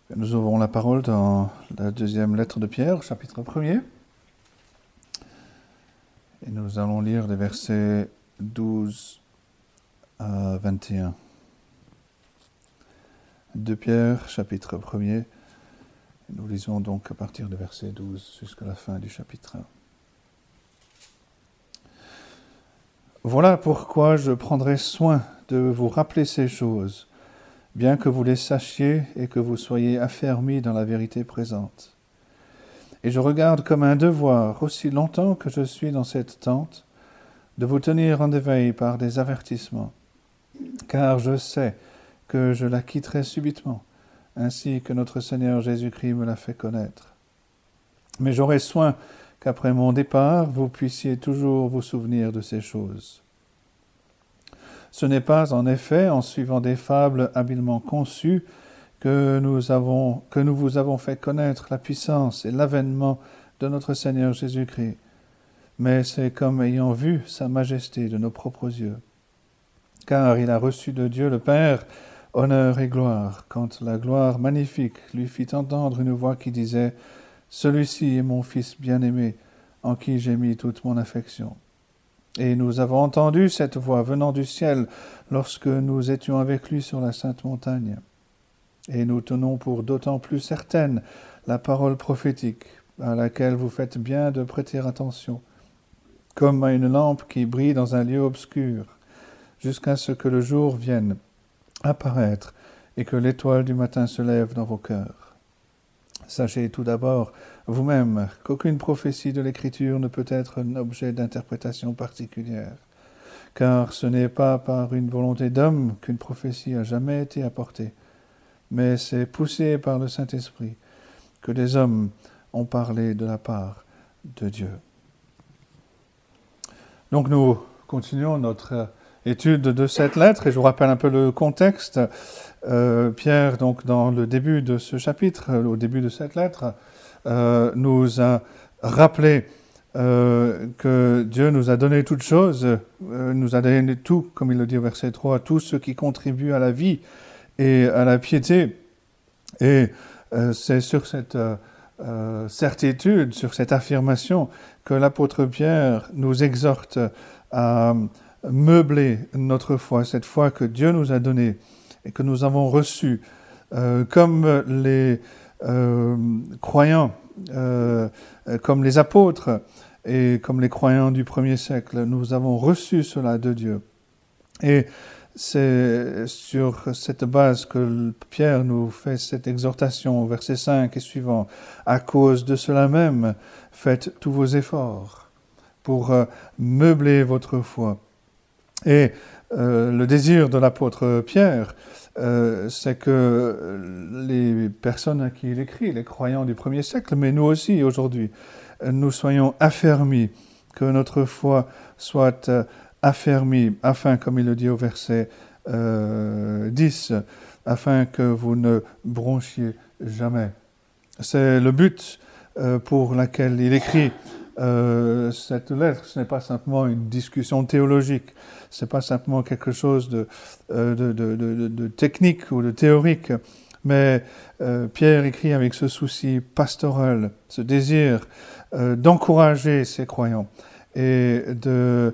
Nous ouvrons la parole dans la deuxième lettre de Pierre, chapitre 1er. Et nous allons lire les versets 12 à 21. De Pierre, chapitre 1er. Nous lisons donc à partir du verset 12 jusqu'à la fin du chapitre 1. Voilà pourquoi je prendrai soin de vous rappeler ces choses, bien que vous les sachiez et que vous soyez affermis dans la vérité présente. Et je regarde comme un devoir, aussi longtemps que je suis dans cette tente, de vous tenir en éveil par des avertissements, car je sais que je la quitterai subitement, ainsi que notre Seigneur Jésus-Christ me l'a fait connaître. Mais j'aurai soin qu'après mon départ, vous puissiez toujours vous souvenir de ces choses. Ce n'est pas, en effet, en suivant des fables habilement conçues que nous vous avons fait connaître la puissance et l'avènement de notre Seigneur Jésus-Christ, mais c'est comme ayant vu sa majesté de nos propres yeux. Car il a reçu de Dieu le Père honneur et gloire, quand la gloire magnifique lui fit entendre une voix qui disait « Celui-ci est mon Fils bien-aimé, en qui j'ai mis toute mon affection. » Et nous avons entendu cette voix venant du ciel lorsque nous étions avec lui sur la sainte montagne. Et nous tenons pour d'autant plus certaine la parole prophétique, à laquelle vous faites bien de prêter attention, comme à une lampe qui brille dans un lieu obscur, jusqu'à ce que le jour vienne apparaître et que l'étoile du matin se lève dans vos cœurs. Sachez tout d'abord, vous-même, qu'aucune prophétie de l'Écriture ne peut être un objet d'interprétation particulière, car ce n'est pas par une volonté d'homme qu'une prophétie a jamais été apportée, mais c'est poussé par le Saint-Esprit que des hommes ont parlé de la part de Dieu. Donc nous continuons notre étude de cette lettre, et je vous rappelle un peu le contexte. Pierre, donc, dans le début de ce chapitre, au début de cette lettre, nous a rappelé que Dieu nous a donné toutes choses, nous a donné tout, comme il le dit au verset 3, tout ce qui contribue à la vie et à la piété. Et c'est sur cette certitude, sur cette affirmation, que l'apôtre Pierre nous exhorte à meubler notre foi, cette foi que Dieu nous a donnée et que nous avons reçue, comme les croyants, comme les apôtres et comme les croyants du premier siècle, nous avons reçu cela de Dieu. Et c'est sur cette base que Pierre nous fait cette exhortation au verset 5 et suivant. À cause de cela même, faites tous vos efforts pour meubler votre foi. Et le désir de l'apôtre Pierre, c'est que les personnes à qui il écrit, les croyants du premier siècle, mais nous aussi aujourd'hui, nous soyons affermis, que notre foi soit affermie, afin, comme il le dit au verset 10, afin que vous ne bronchiez jamais. C'est le but pour lequel il écrit cette lettre. Ce n'est pas simplement une discussion théologique, ce n'est pas simplement quelque chose de technique ou de théorique, mais Pierre écrit avec ce souci pastoral, ce désir d'encourager ses croyants et de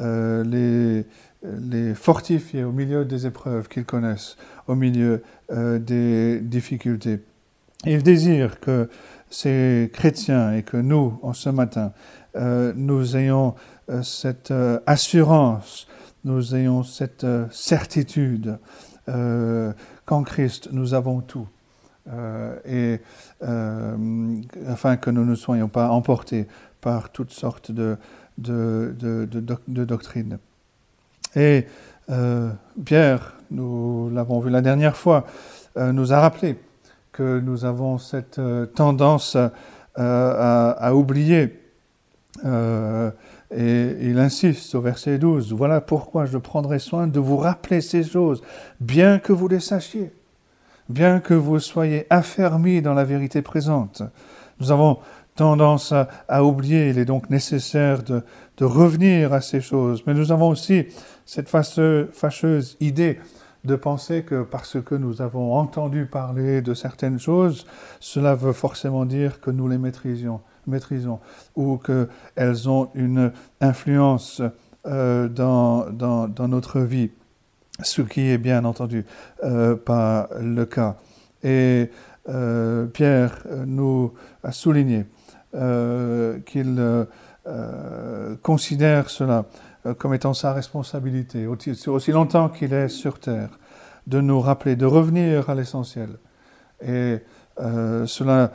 les fortifier au milieu des épreuves qu'ils connaissent, au milieu des difficultés. Il désire que ces chrétiens et que nous, en ce matin, nous ayons cette assurance, nous ayons cette certitude qu'en Christ nous avons tout, et afin que nous ne soyons pas emportés par toutes sortes de doctrines. Et Pierre, nous l'avons vu la dernière fois, nous a rappelé que nous avons cette tendance à oublier. Et il insiste au verset 12, « Voilà pourquoi je prendrai soin de vous rappeler ces choses, bien que vous les sachiez, bien que vous soyez affermis dans la vérité présente. » Nous avons tendance à oublier, il est donc nécessaire de revenir à ces choses. Mais nous avons aussi cette fâcheuse idée de penser que parce que nous avons entendu parler de certaines choses, cela veut forcément dire que nous les maîtrisons ou qu'elles ont une influence dans notre vie, ce qui est bien entendu pas le cas. Et Pierre nous a souligné qu'il considère cela comme étant sa responsabilité, aussi longtemps qu'il est sur terre, de nous rappeler, de revenir à l'essentiel. Et cela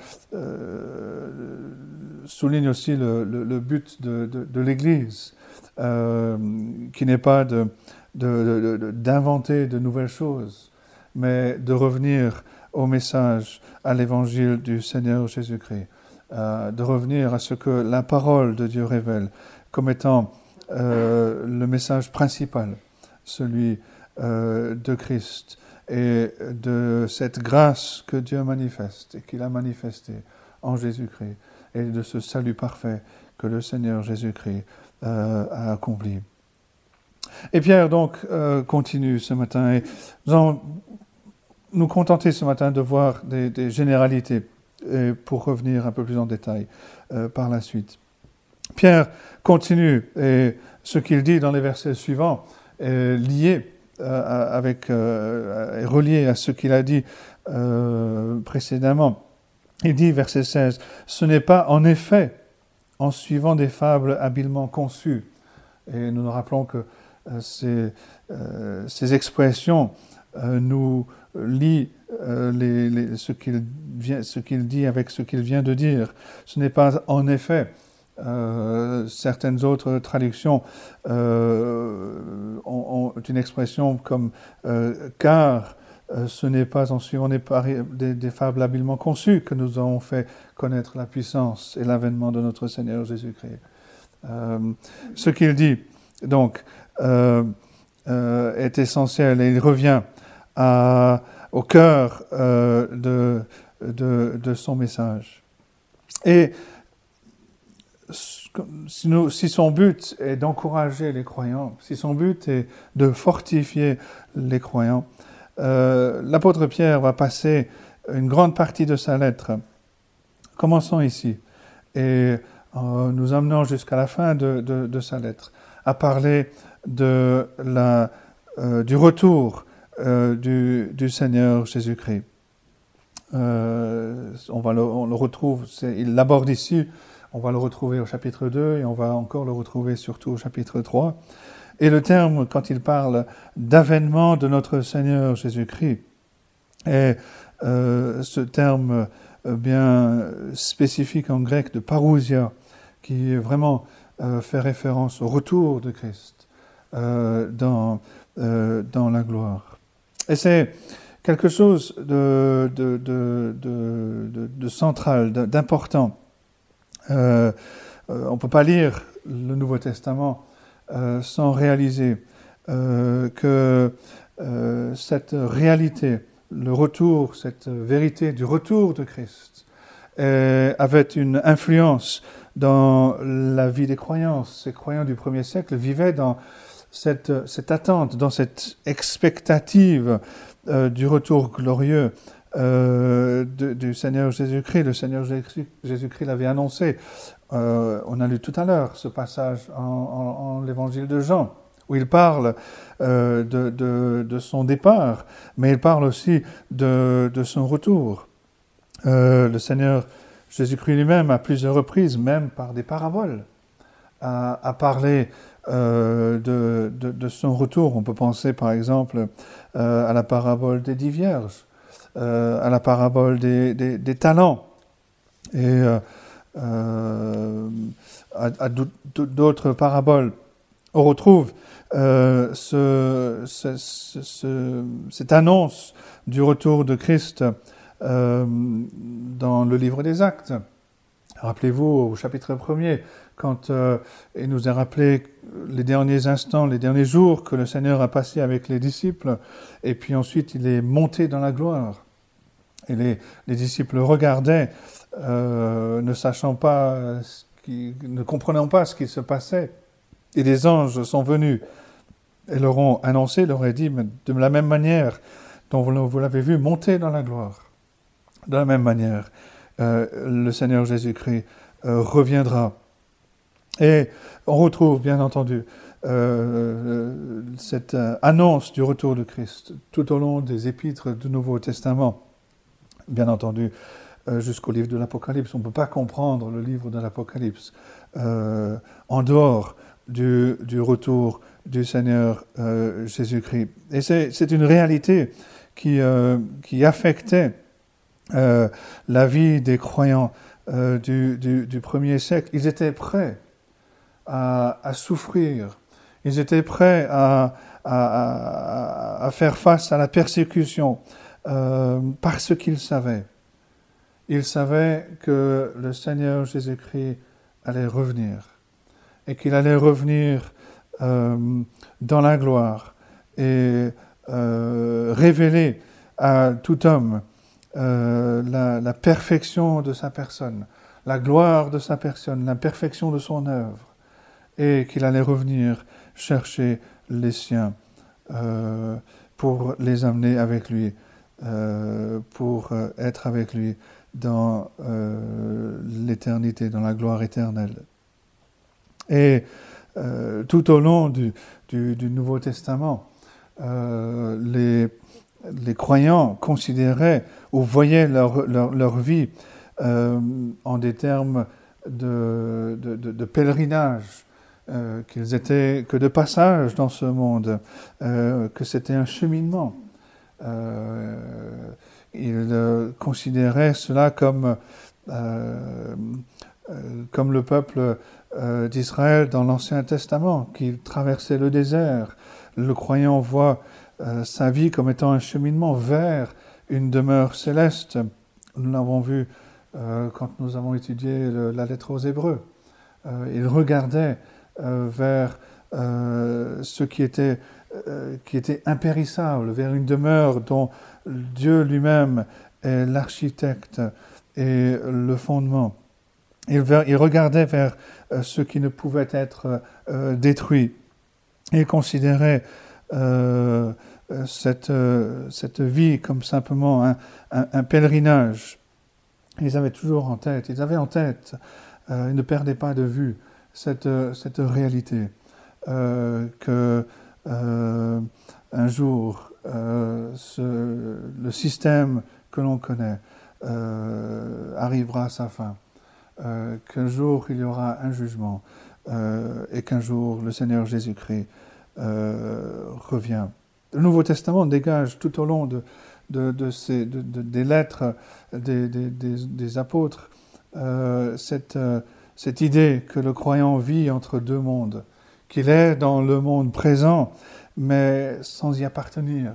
souligne aussi le but de l'Église, qui n'est pas d'inventer de nouvelles choses, mais de revenir au message, à l'évangile du Seigneur Jésus-Christ, de revenir à ce que la parole de Dieu révèle comme étant le message principal, celui de Christ et de cette grâce que Dieu manifeste et qu'il a manifestée en Jésus-Christ et de ce salut parfait que le Seigneur Jésus-Christ a accompli. Et Pierre donc continue ce matin et nous allons nous contenter ce matin de voir des généralités pour revenir un peu plus en détail par la suite. Pierre continue et ce qu'il dit dans les versets suivants est lié est relié à ce qu'il a dit précédemment. Il dit, verset 16, « Ce n'est pas en effet en suivant des fables habilement conçues. » Et nous nous rappelons que ces expressions nous lient ce qu'il dit avec ce qu'il vient de dire. Ce n'est pas en effet. Certaines autres traductions ont une expression comme car ce n'est pas en suivant des fables habilement conçues que nous avons fait connaître la puissance et l'avènement de notre Seigneur Jésus-Christ. Ce qu'il dit donc est essentiel et il revient au cœur de son message. Et si son but est d'encourager les croyants, si son but est de fortifier les croyants, l'apôtre Pierre va passer une grande partie de sa lettre. Commençons ici et nous amenons jusqu'à la fin de sa lettre à parler du retour du Seigneur Jésus-Christ. On le retrouve, il l'aborde ici. On va le retrouver au chapitre 2 et on va encore le retrouver surtout au chapitre 3. Et le terme, quand il parle d'avènement de notre Seigneur Jésus-Christ, est ce terme bien spécifique en grec de parousia, qui vraiment fait référence au retour de Christ dans la gloire. Et c'est quelque chose de central, d'important. On ne peut pas lire le Nouveau Testament sans réaliser que cette réalité, le retour, cette vérité du retour de Christ avait une influence dans la vie des croyants. Ces croyants du premier siècle vivaient dans cette attente, dans cette expectative du retour glorieux du Seigneur Jésus-Christ. Le Seigneur Jésus-Christ l'avait annoncé. On a lu tout à l'heure ce passage en l'évangile de Jean, où il parle de son départ, mais il parle aussi de son retour. Le Seigneur Jésus-Christ lui-même, à plusieurs reprises, même par des paraboles, a parlé de son retour. On peut penser par exemple à la parabole des 10 vierges, à la parabole des talents et à d'autres paraboles. On retrouve cette annonce du retour de Christ dans le livre des Actes. Rappelez-vous au chapitre 1er, quand il nous a rappelé les derniers instants, les derniers jours que le Seigneur a passé avec les disciples, et puis ensuite il est monté dans la gloire. Et les disciples regardaient, ne sachant pas, ne comprenant pas ce qui se passait. Et les anges sont venus et leur ont annoncé, leur ont dit, mais de la même manière dont vous l'avez vu monter dans la gloire, de la même manière, le Seigneur Jésus-Christ reviendra. Et on retrouve, bien entendu, cette annonce du retour de Christ tout au long des épîtres du Nouveau Testament. Bien entendu, jusqu'au livre de l'Apocalypse. On ne peut pas comprendre le livre de l'Apocalypse en dehors du retour du Seigneur Jésus-Christ. Et c'est une réalité qui affectait la vie des croyants du premier siècle. Ils étaient prêts à souffrir. Ils étaient prêts à faire face à la persécution parce qu'ils savaient. Ils savaient que le Seigneur Jésus-Christ allait revenir et qu'il allait revenir dans la gloire et révéler à tout homme la perfection de sa personne, la gloire de sa personne, la perfection de son œuvre, et qu'il allait revenir chercher les siens pour les amener avec lui, pour être avec lui dans l'éternité, dans la gloire éternelle. Et tout au long du Nouveau Testament, les croyants considéraient ou voyaient leur vie en des termes de pèlerinage, qu'ils étaient que de passage dans ce monde, que c'était un cheminement. Ils considéraient cela comme le peuple d'Israël dans l'Ancien Testament, qui traversait le désert. Le croyant voit sa vie comme étant un cheminement vers une demeure céleste. Nous l'avons vu quand nous avons étudié la lettre aux Hébreux. Il regardait vers ce qui était impérissable, vers une demeure dont Dieu lui-même est l'architecte et le fondement. Il regardait vers ce qui ne pouvait être détruit. Il considérait cette vie comme simplement un pèlerinage. Ils avaient en tête, ils ne perdaient pas de vue cette réalité que un jour le système que l'on connaît arrivera à sa fin, qu'un jour il y aura un jugement et qu'un jour le Seigneur Jésus-Christ revient. Le Nouveau Testament dégage tout au long des lettres des apôtres cette idée que le croyant vit entre deux mondes, qu'il est dans le monde présent, mais sans y appartenir.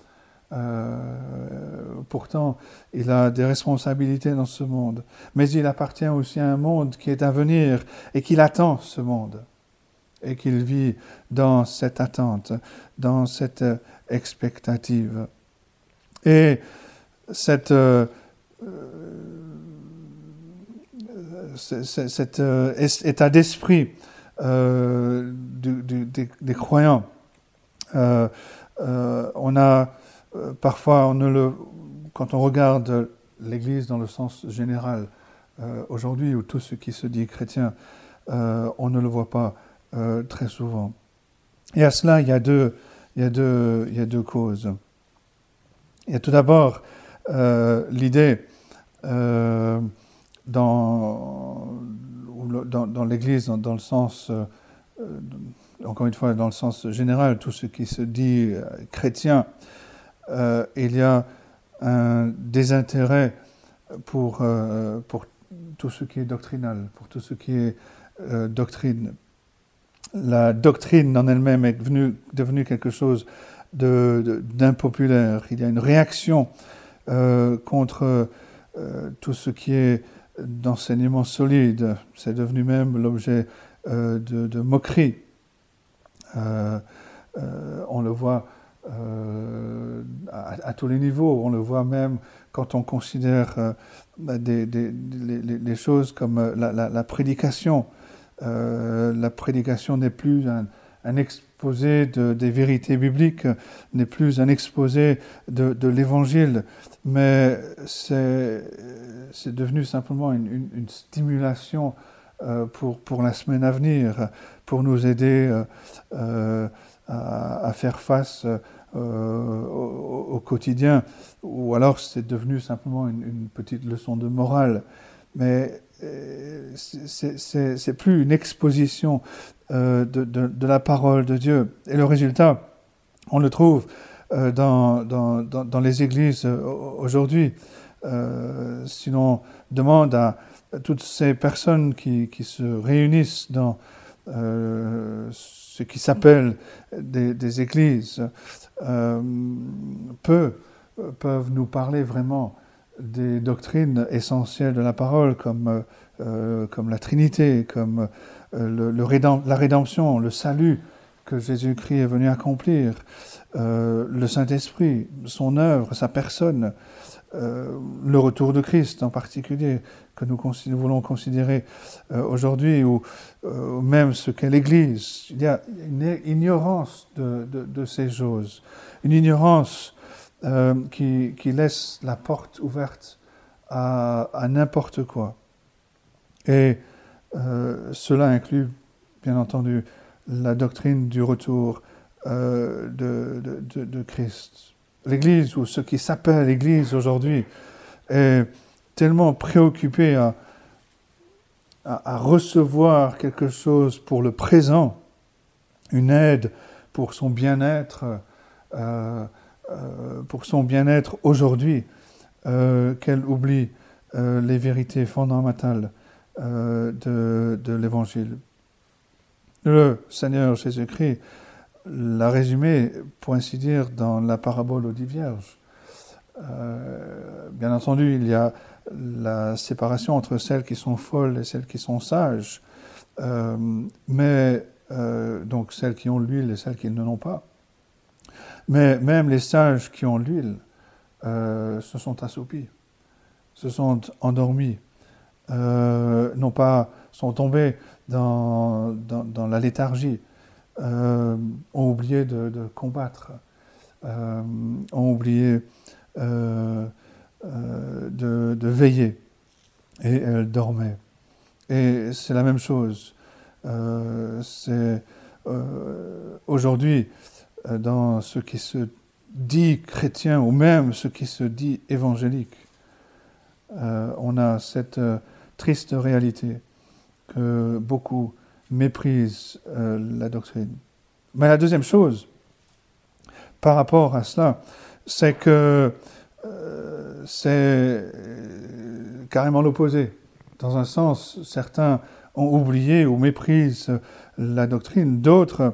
Pourtant, il a des responsabilités dans ce monde, mais il appartient aussi à un monde qui est à venir et qu'il attend ce monde, et qu'il vit dans cette attente, dans cette expectative. Et cet état d'esprit des croyants, on a parfois, quand on regarde l'Église dans le sens général aujourd'hui, ou tout ce qui se dit chrétien, on ne le voit pas très souvent. Et à cela, il y a deux causes. Il y a tout d'abord l'idée dans l'Église, dans le sens, encore une fois, dans le sens général, tout ce qui se dit chrétien, il y a un désintérêt pour tout ce qui est doctrinal, pour tout ce qui est doctrine. La doctrine en elle-même est devenue quelque chose d'impopulaire. Il y a une réaction contre tout ce qui est d'enseignement solide. C'est devenu même l'objet de moquerie. On le voit à tous les niveaux. On le voit même quand on considère des choses comme la prédication. La prédication n'est plus un exposé des vérités bibliques, n'est plus un exposé de l'Évangile, mais c'est devenu simplement une stimulation pour la semaine à venir, pour nous aider à faire face au quotidien, ou alors c'est devenu simplement une petite leçon de morale. Mais c'est plus une exposition de la parole de Dieu. Et le résultat, on le trouve dans les églises aujourd'hui. Si l'on demande à toutes ces personnes qui se réunissent dans ce qui s'appelle des églises, peuvent nous parler vraiment des doctrines essentielles de la parole, comme la Trinité, comme la rédemption, le salut que Jésus-Christ est venu accomplir, le Saint-Esprit, son œuvre, sa personne, le retour de Christ en particulier, que nous voulons considérer aujourd'hui, ou même ce qu'est l'Église. Il y a une ignorance de ces choses, une ignorance qui laisse la porte ouverte à n'importe quoi. Et cela inclut, bien entendu, la doctrine du retour de Christ. L'Église, ou ce qui s'appelle l'Église aujourd'hui, est tellement préoccupée à recevoir quelque chose pour le présent, une aide pour son bien-être, aujourd'hui, qu'elle oublie les vérités fondamentales de l'Évangile. Le Seigneur Jésus-Christ l'a résumé, pour ainsi dire, dans la parabole aux 10 vierges. Bien entendu, il y a la séparation entre celles qui sont folles et celles qui sont sages, donc celles qui ont l'huile et celles qui ne l'ont pas. Mais même les sages qui ont l'huile se sont assoupis, se sont endormis, non pas sont tombés dans la léthargie, ont oublié de combattre, ont oublié de veiller, et elles dormaient. Et c'est la même chose. Aujourd'hui, dans ce qui se dit chrétien, ou même ce qui se dit évangélique, on a cette triste réalité que beaucoup méprisent la doctrine. Mais la deuxième chose, par rapport à cela, c'est que c'est carrément l'opposé. Dans un sens, certains ont oublié ou méprisent la doctrine, d'autres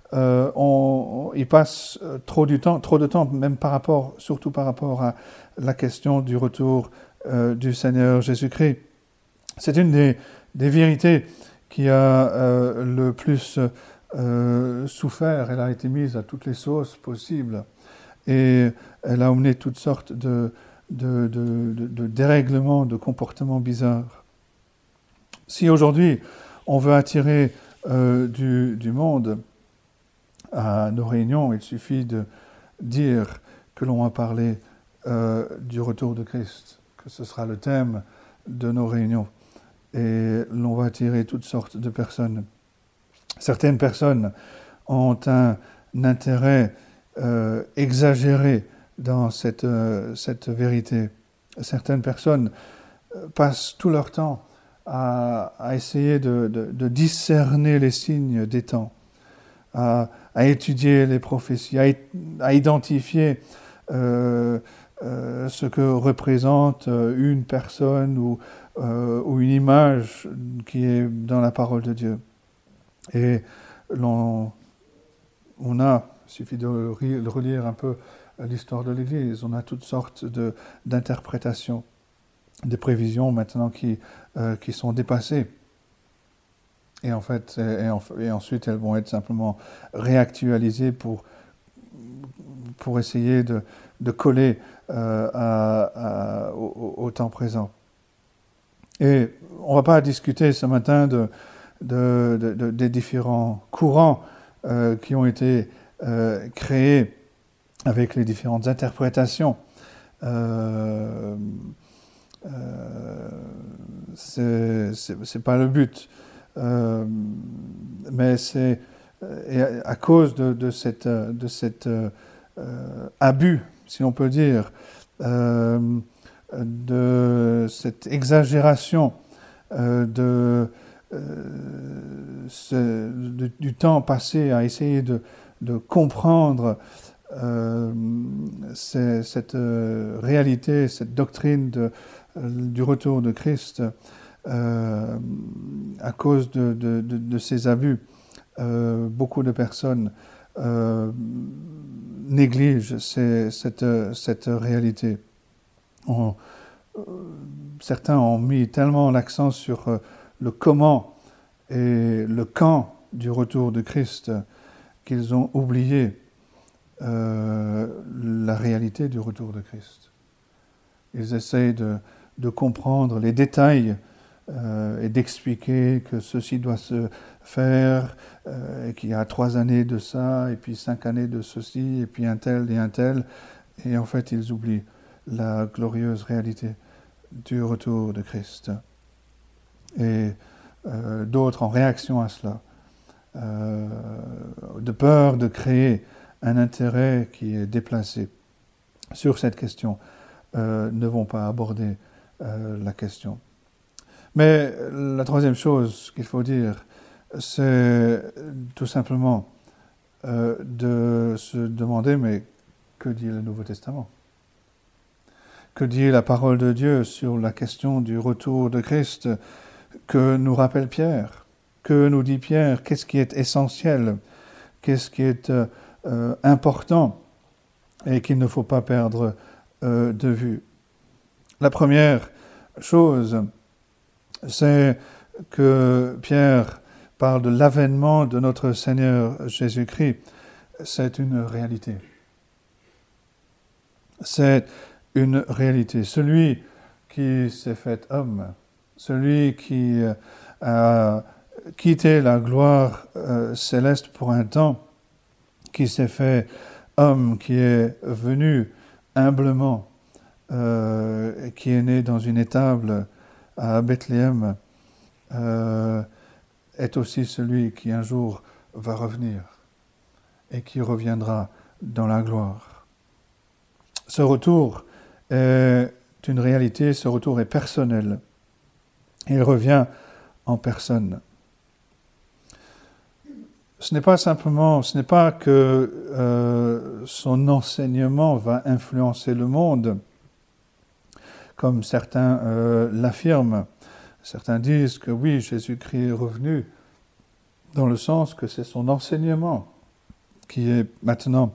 y passent trop de temps, même surtout par rapport à la question du retour du Seigneur Jésus-Christ. C'est une des vérités qui a le plus souffert. Elle a été mise à toutes les sauces possibles et elle a amené toutes sortes de dérèglements, de comportements bizarres. Si aujourd'hui on veut attirer du monde à nos réunions, il suffit de dire que l'on va parler du retour de Christ, que ce sera le thème de nos réunions. Et l'on va attirer toutes sortes de personnes. Certaines personnes ont un intérêt exagéré dans cette vérité. Certaines personnes passent tout leur temps à essayer de discerner les signes des temps, à étudier les prophéties, à identifier ce que représente une personne ou une image qui est dans la parole de Dieu. Et il suffit de relire un peu l'histoire de l'Église, on a toutes sortes d'interprétations, des prévisions maintenant qui sont dépassées. Et en fait, et ensuite elles vont être simplement réactualisées pour essayer de coller au temps présent. Et on ne va pas discuter ce matin des différents courants qui ont été créés avec les différentes interprétations. C'est pas le but, mais c'est à cause de cet abus, si on peut dire, de cette exagération du temps passé à essayer de comprendre cette réalité, cette doctrine du retour de Christ, à cause de ces abus, beaucoup de personnes négligent cette réalité. Certains ont mis tellement l'accent sur le comment et le quand du retour de Christ qu'ils ont oublié la réalité du retour de Christ. Ils essayent de comprendre les détails et d'expliquer que ceci doit se faire, et qu'il y a 3 années de ça, et puis 5 années de ceci, et puis un tel, et en fait ils oublient la glorieuse réalité du retour de Christ. Et d'autres, en réaction à cela, de peur de créer un intérêt qui est déplacé sur cette question, ne vont pas aborder la question. Mais la troisième chose qu'il faut dire, c'est tout simplement de se demander, mais que dit le Nouveau Testament ? Que dit la parole de Dieu sur la question du retour de Christ? Que nous rappelle Pierre? Que nous dit Pierre? Qu'est-ce qui est essentiel? Qu'est-ce qui est important et qu'il ne faut pas perdre de vue? La première chose, c'est que Pierre parle de l'avènement de notre Seigneur Jésus-Christ. C'est une réalité. C'est une réalité. Celui qui s'est fait homme, celui qui a quitté la gloire céleste pour un temps, qui s'est fait homme, qui est venu humblement, qui est né dans une étable à Bethléem, est aussi celui qui un jour va revenir et qui reviendra dans la gloire. Ce retour est une réalité, ce retour est personnel. Il revient en personne. Ce n'est pas que son enseignement va influencer le monde, comme certains l'affirment. Certains disent que oui, Jésus-Christ est revenu, dans le sens que c'est son enseignement qui est maintenant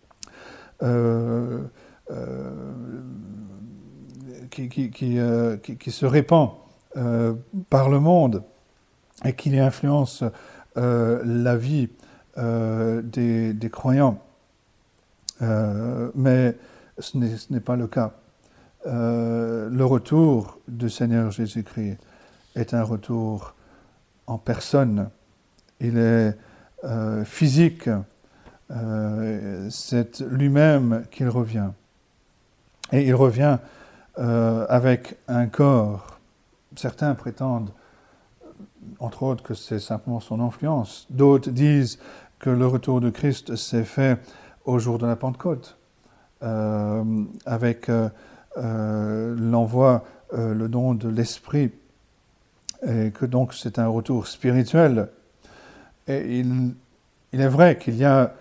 qui se répand par le monde et qui influence la vie des croyants. Mais ce n'est pas le cas. Le retour du Seigneur Jésus-Christ est un retour en personne. Il est physique. C'est lui-même qu'il revient. Et il revient avec un corps. Certains prétendent, entre autres, que c'est simplement son influence. D'autres disent que le retour de Christ s'est fait au jour de la Pentecôte, avec l'envoi, le don de l'Esprit, et que donc c'est un retour spirituel. Et il est vrai qu'il y a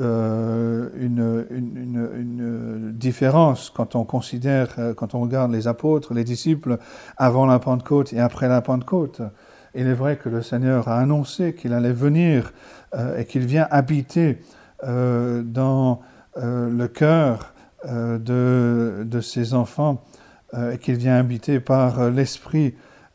une différence quand on considère, quand on regarde les apôtres, les disciples, avant la Pentecôte et après la Pentecôte. Il est vrai que le Seigneur a annoncé qu'il allait venir et qu'il vient habiter dans le cœur de ses enfants et qu'il vient habiter par l'Esprit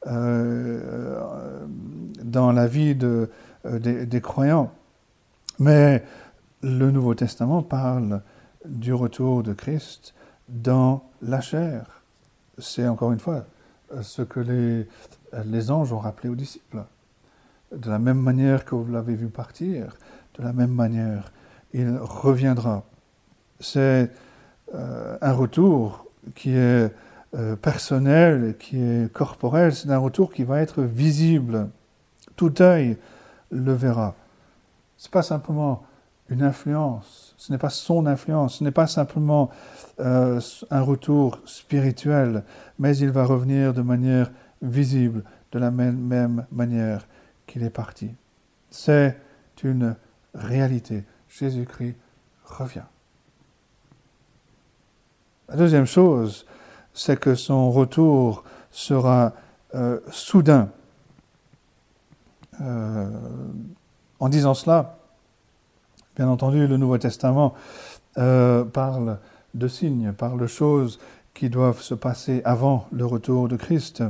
dans la vie des croyants. Mais le Nouveau Testament parle du retour de Christ dans la chair. C'est encore une fois ce que les anges ont rappelé aux disciples. De la même manière que vous l'avez vu partir, de la même manière, il reviendra. C'est un retour qui est personnel, qui est corporel, c'est un retour qui va être visible. Tout œil le verra. Ce n'est pas simplement une influence, ce n'est pas son influence, ce n'est pas simplement un retour spirituel, mais il va revenir de manière visible, de la même manière qu'il est parti. C'est une réalité. Jésus-Christ revient. La deuxième chose, c'est que son retour sera soudain. En disant cela, bien entendu, le Nouveau Testament parle de signes, parle de choses qui doivent se passer avant le retour de Christ.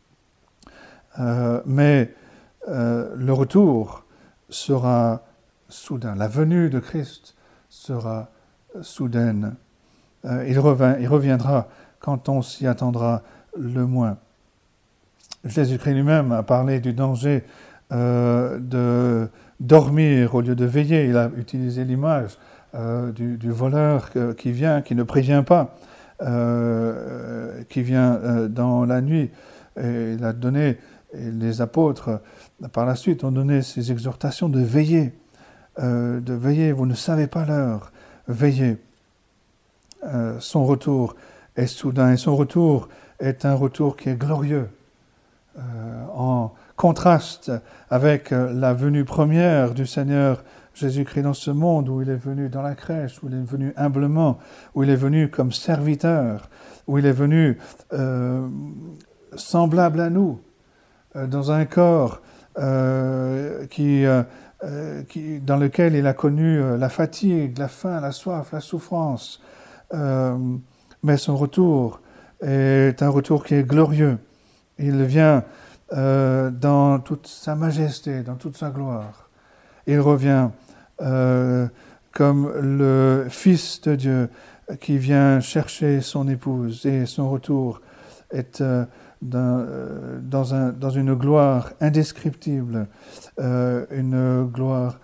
Mais le retour sera soudain. La venue de Christ sera soudaine. Il reviendra quand on s'y attendra le moins. Jésus-Christ lui-même a parlé du danger de dormir au lieu de veiller. Il a utilisé l'image du voleur qui vient, qui ne prévient pas, qui vient dans la nuit. Et il a donné, et les apôtres, par la suite, ont donné ces exhortations de veiller, vous ne savez pas l'heure, veillez. Son retour est soudain, et son retour est un retour qui est glorieux, en contraste avec la venue première du Seigneur Jésus-Christ dans ce monde, où il est venu dans la crèche, où il est venu humblement, où il est venu comme serviteur, où il est venu semblable à nous, dans un corps dans lequel il a connu la fatigue, la faim, la soif, la souffrance. Mais son retour est un retour qui est glorieux. Il vient dans toute sa majesté, dans toute sa gloire. Il revient comme le Fils de Dieu qui vient chercher son épouse, et son retour est dans une gloire indescriptible, une gloire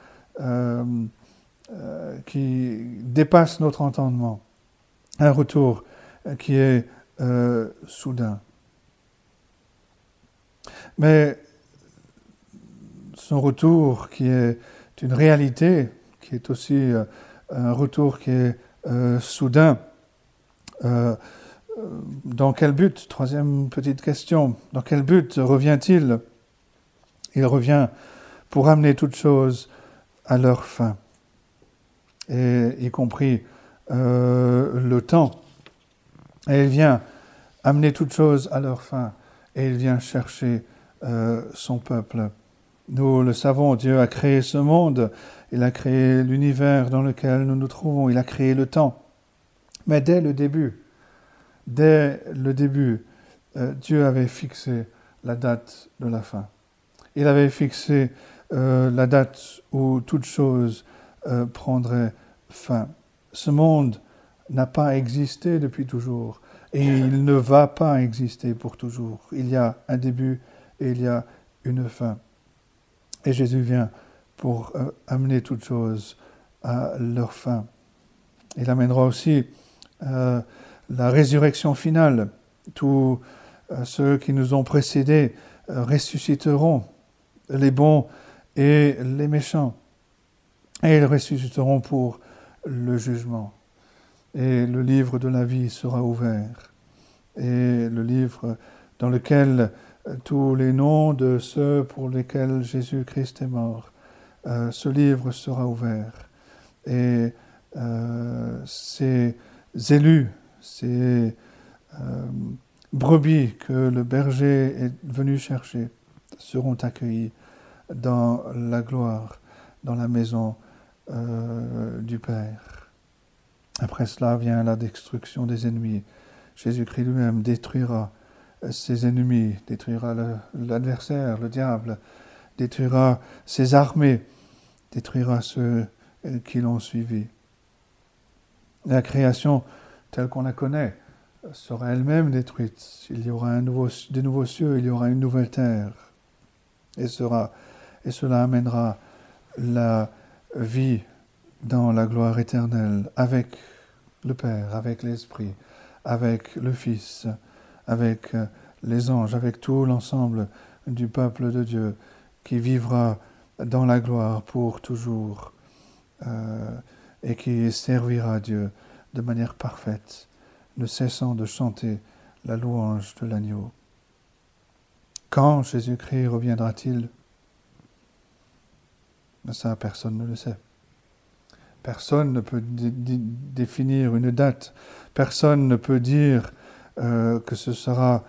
qui dépasse notre entendement, un retour qui est soudain. Mais son retour qui est une réalité, qui est aussi un retour qui est soudain, dans quel but? Troisième petite question. Dans quel but revient-il? Il revient pour amener toutes choses à leur fin, et y compris le temps. Et il vient amener toutes choses à leur fin, et il vient chercher son peuple. Nous le savons, Dieu a créé ce monde, il a créé l'univers dans lequel nous nous trouvons, il a créé le temps. Mais dès le début, Dieu avait fixé la date de la fin. Il avait fixé la date où toute chose prendrait fin. Ce monde n'a pas existé depuis toujours, et il ne va pas exister pour toujours. Il y a un début et il y a une fin. Et Jésus vient pour amener toutes choses à leur fin. Il amènera aussi la résurrection finale. Tous ceux qui nous ont précédés ressusciteront, les bons et les méchants. Et ils ressusciteront pour le jugement. Et le livre de la vie sera ouvert. Et le livre dans lequel tous les noms de ceux pour lesquels Jésus-Christ est mort, ce livre sera ouvert. Et ces élus, ces brebis que le berger est venu chercher, seront accueillis dans la gloire, dans la maison du Père. Après cela vient la destruction des ennemis. Jésus-Christ lui-même détruira ses ennemis, détruira l'adversaire, le diable, détruira ses armées, détruira ceux qui l'ont suivi. La création telle qu'on la connaît sera elle-même détruite. Il y aura de nouveaux cieux, il y aura une nouvelle terre. Et cela amènera la vit dans la gloire éternelle avec le Père, avec l'Esprit, avec le Fils, avec les anges, avec tout l'ensemble du peuple de Dieu qui vivra dans la gloire pour toujours et qui servira Dieu de manière parfaite, ne cessant de chanter la louange de l'agneau. Quand Jésus-Christ reviendra-t-il? Ça, personne ne le sait. Personne ne peut définir une date. Personne ne peut dire que ce sera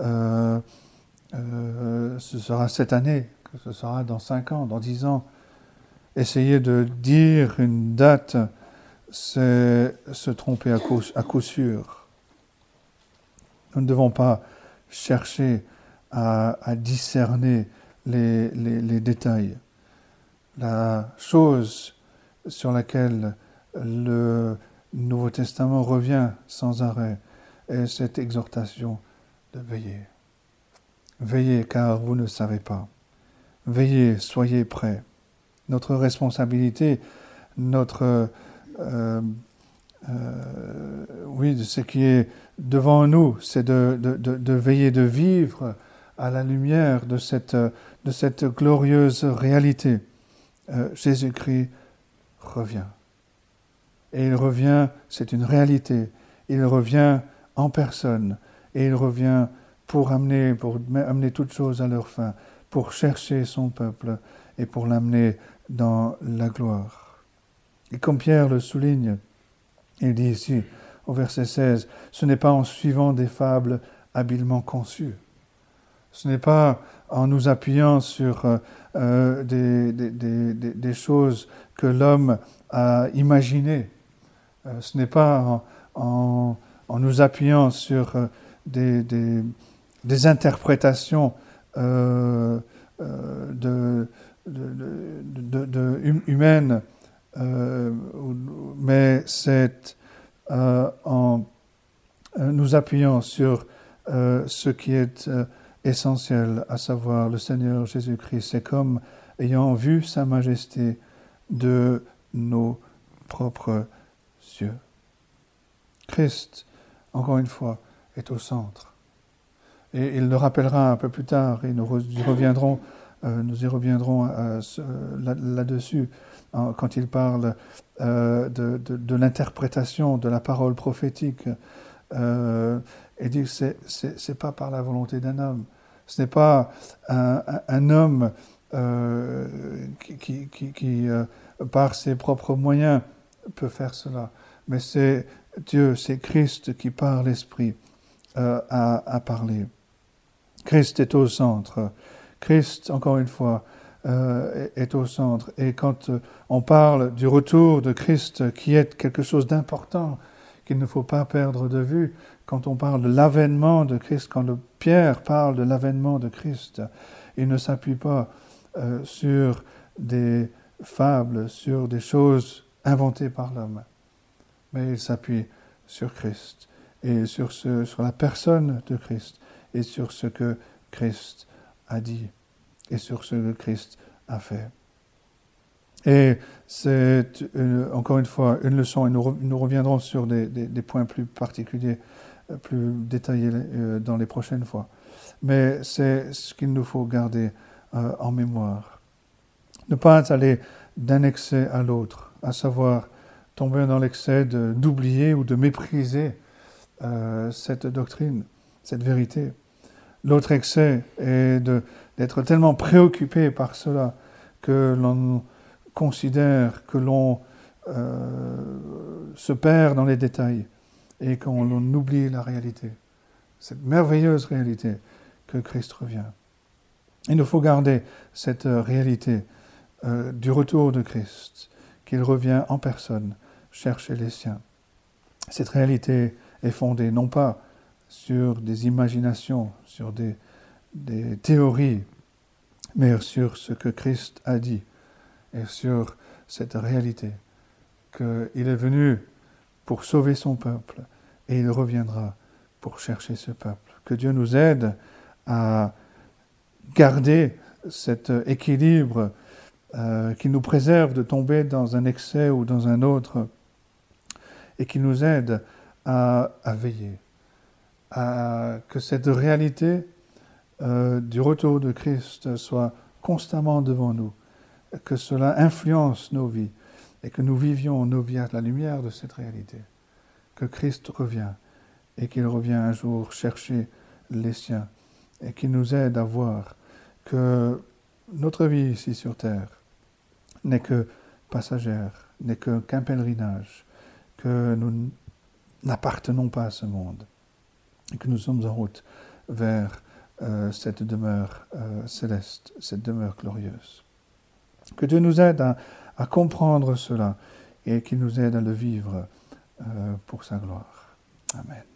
cette année, que ce sera dans 5 ans, dans 10 ans. Essayer de dire une date, c'est se tromper à coup sûr. Nous ne devons pas chercher à discerner les détails. La chose sur laquelle le Nouveau Testament revient sans arrêt est cette exhortation de veiller. Veillez car vous ne savez pas. Veillez, soyez prêts. Notre responsabilité, de ce qui est devant nous, c'est de veiller, de vivre à la lumière de cette glorieuse réalité. Jésus-Christ revient. Et il revient, c'est une réalité. Il revient en personne. Et il revient pour amener toutes choses à leur fin, pour chercher son peuple et pour l'amener dans la gloire. Et comme Pierre le souligne, il dit ici, au verset 16, « Ce n'est pas en suivant des fables habilement conçues. Ce n'est pas en nous appuyant sur des choses que l'homme a imaginées. Ce n'est pas en nous appuyant sur des interprétations humaines, mais c'est en nous appuyant sur ce qui est essentiel, à savoir le Seigneur Jésus-Christ. C'est comme ayant vu sa majesté de nos propres yeux. Christ, encore une fois, est au centre. Et il le rappellera un peu plus tard, et nous y reviendrons là-dessus, quand il parle de l'interprétation de la parole prophétique. Et dit que c'est pas par la volonté d'un homme. Ce n'est pas un homme qui par ses propres moyens, peut faire cela. Mais c'est Dieu, c'est Christ qui, par l'Esprit, a parlé. Christ est au centre. Christ, encore une fois, est au centre. Et quand on parle du retour de Christ, qui est quelque chose d'important, qu'il ne faut pas perdre de vue, quand on parle de l'avènement de Christ, quand Pierre parle de l'avènement de Christ, il ne s'appuie pas sur des fables, sur des choses inventées par l'homme, mais il s'appuie sur Christ et sur la personne de Christ et sur ce que Christ a dit et sur ce que Christ a fait. Et c'est encore une fois une leçon, et nous reviendrons sur des points plus particuliers, plus détaillés dans les prochaines fois. Mais c'est ce qu'il nous faut garder en mémoire. Ne pas aller d'un excès à l'autre, à savoir tomber dans l'excès d'oublier ou de mépriser cette doctrine, cette vérité. L'autre excès est d'être tellement préoccupé par cela que l'on considère que l'on se perd dans les détails et qu'on oublie la réalité, cette merveilleuse réalité que Christ revient. Il nous faut garder cette réalité du retour de Christ, qu'il revient en personne chercher les siens. Cette réalité est fondée non pas sur des imaginations, sur des théories, mais sur ce que Christ a dit et sur cette réalité qu'il est venu pour sauver son peuple et il reviendra pour chercher ce peuple. Que Dieu nous aide à garder cet équilibre qui nous préserve de tomber dans un excès ou dans un autre, et qui nous aide à veiller, à que cette réalité du retour de Christ soit constamment devant nous, que cela influence nos vies, et que nous vivions nos vies à la lumière de cette réalité, que Christ revient, et qu'il revient un jour chercher les siens, et qu'il nous aide à voir que notre vie ici sur terre n'est que passagère, n'est qu'un pèlerinage, que nous n'appartenons pas à ce monde, et que nous sommes en route vers cette demeure céleste, cette demeure glorieuse. Que Dieu nous aide à comprendre cela, et qu'il nous aide à le vivre pour sa gloire. Amen.